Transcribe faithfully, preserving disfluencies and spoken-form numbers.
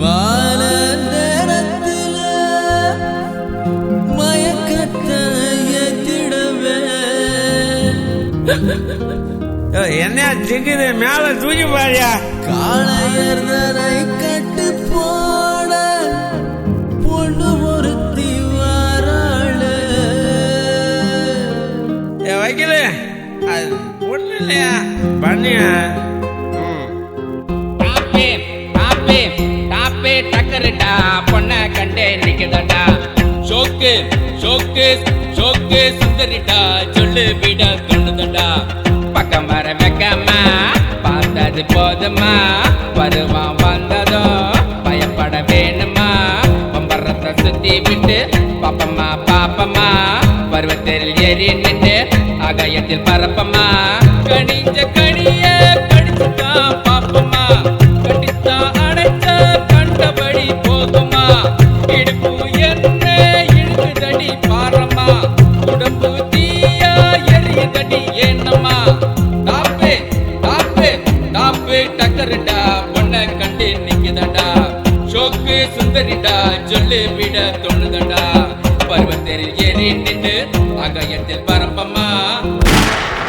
மால நேரத்துல மயக்கத்தை ஏத்திடவே என்ன திக்குது மேல தூக்கி பாரியா காளையர்தனை கட்டு போட பொண்ணு ஒருத்தி வாராளு வைக்கல அது பொண்ணு இல்லையா பண்ணியா டக்கருடா பொண்ண கண்டே நிக்கதடா ஷோக்கு ஷோக்கு ஷோக்கு சுந்தரிடா சொல்லு விட தோணுதடா பக்கம் வர வைக்கம்மா பார்த்தது போதுமா வருவான் வந்ததோ பயப்பட வேணுமா பம்பரத்தை சுத்தி விட்டு பாப்பம்மா பாப்பம்மா பருவத்தில் ஏறி நின்று ஆகாயத்தில் பரப்பம்மா கணிஞ்ச கணிய கடிச்சுதான் பாப்பம்மா கடித்தா அடைச்ச கண்டபடி போகுமா இடுப்பு என்ன இழுக்குதடி பாரம்மா உடம்பு தீயா எரியுதடி ஏன்னம்மா டாப்பு டாப்பு டாப்பு டக்கருடா பொண்ண கண்டு நிக்குதடா ஷோக்கு சுந்தரிடா சொல்லு விட தோணுதடா பருவத்தில் ஏறி நின்று ஆகாயத்தில் பரப்பம்மா